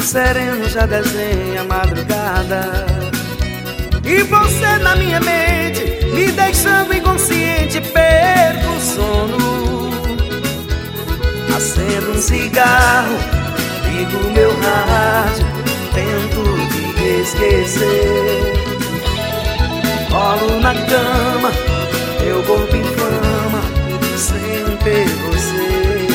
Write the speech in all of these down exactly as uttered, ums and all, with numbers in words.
sereno já desenha a madrugada, e você na minha mente, me deixando inconsciente, perco o sono. Acendo um cigarro, ligo meu rádio, tento te esquecer. Rolo na cama, meu corpo inflama, sem ter você.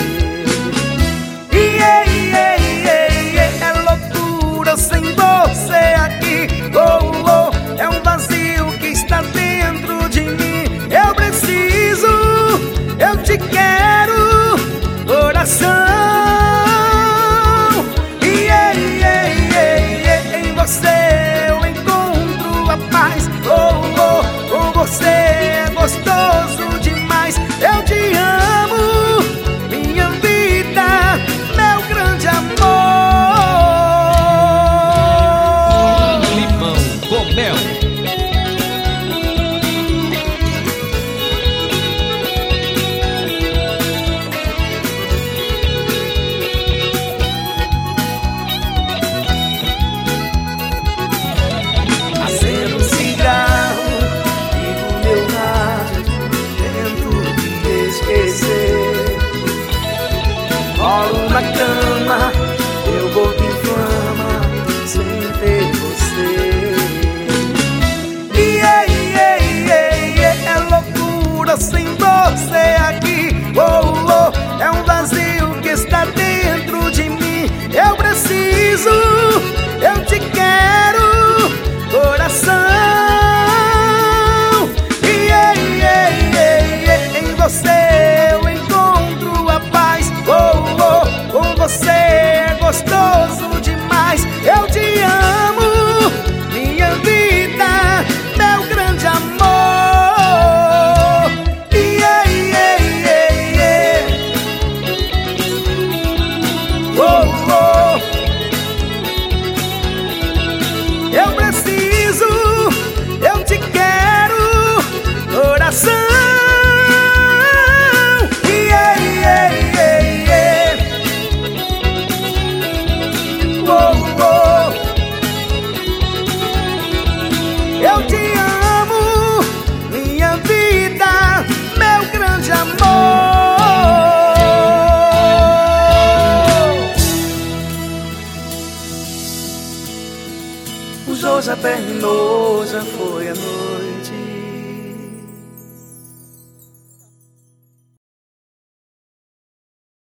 Yeah, yeah, yeah, yeah. É loucura sem você aqui. Oh, oh, é um vazio que está dentro de mim. Eu preciso, eu te quero, coração. Yeah, yeah, yeah, yeah. Em você eu encontro a paz. Oh, oh, com você é gostoso demais. Eu te amo, minha vida, meu grande amor. Limão com mel. Acendo um cigarro, ligo meu rádio, tento te esquecer. Rolo na cama, meu corpo inflama, sem ter você. Yeah, yeah, yeah, yeah. É loucura sem você aqui. Oh, oh, é um vazio que está dentro de mim. Eu preciso, eu te quero, coração. Yeah, yeah, yeah, yeah. Em você eu encontro a paz. Oh, oh, com você é gostoso demais. Eu te amo, minha vida, meu grande amor. Yeah, yeah, yeah, yeah. Oh, oh. Eu preciso, eu te quero, coração. Yeah, yeah, yeah, yeah. Oh, oh. Eu te amo, minha vida, meu grande amor. O jogo já terminou, já foi a noite.